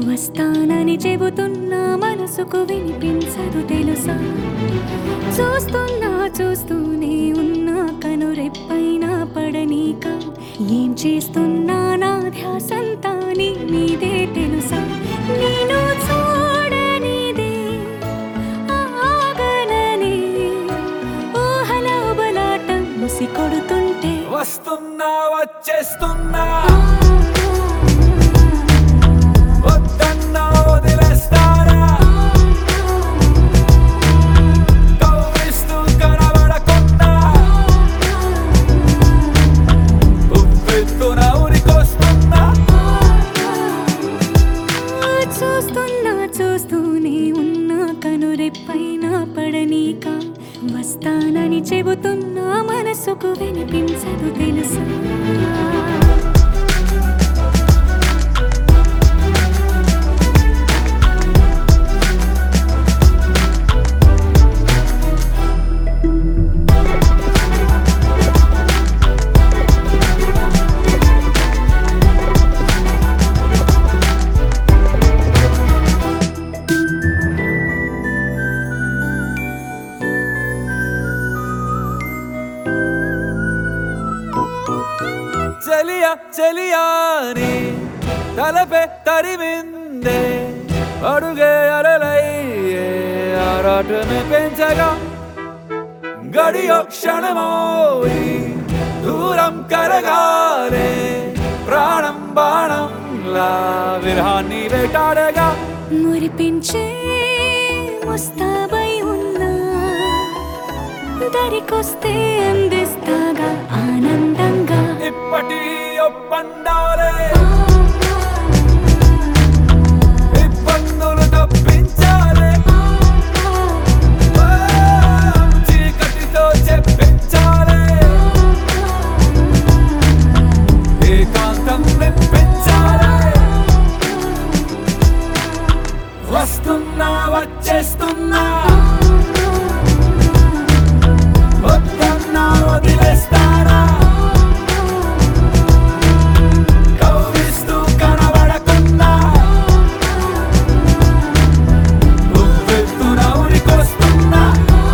వస్తానని చెబుతున్నా మనసుకు వినిపించదు తెలుసా. చూస్తూనే ఉన్నా కనురెప్పైన పడనీక. ఏం చేస్తున్నా నా ధ్యాసంతా నీ మీదే తెలుసా. నేను చూడనిదే ఆగననే ఊహల బలాటం ముసి కొడుతుంటే వస్తున్నా వచ్చేస్తున్నా చూస్తూనే ఉన్నా కనురెప్పైన పడనీక. వస్తానని చెబుతున్నా మనసుకు వినిపించదు తెలుసా. చలియా చలియాని తలపే తరిమిందే అడుగే అలలయ్యే ఆరాటమే పెంచగా. గడియో క్షణమోయి దూరం కరగాలే ప్రాణం బాణంలా విరహాన్ని వేటాడగా. మురిపించే ముస్తాబై ఉన్నా దరికొస్తే అందిస్తాగా ఆనందంగా. ఇప్పటి ఒప్పందాలే ఇబ్బందులు తప్పించాలే. చీకటితో చెప్పించాలే ఏకాంతం మెప్పించాలే. వస్తున్నా వచ్చేస్తున్నా వద్దన్నా వదిలేస్తానా. కవ్విస్తూ కనబడకున్నా ఉవ్వెత్తున ఉరికొస్తున్నా.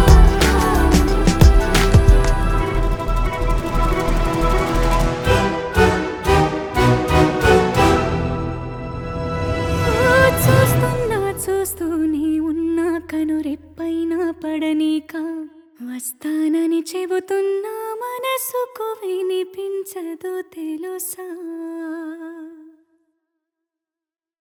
చూస్తూనే ఉన్నా కనురెప్పైన పడనీక. వస్తానని చెబుతున్నా మనసుకు వినిపించదు తెలుసా.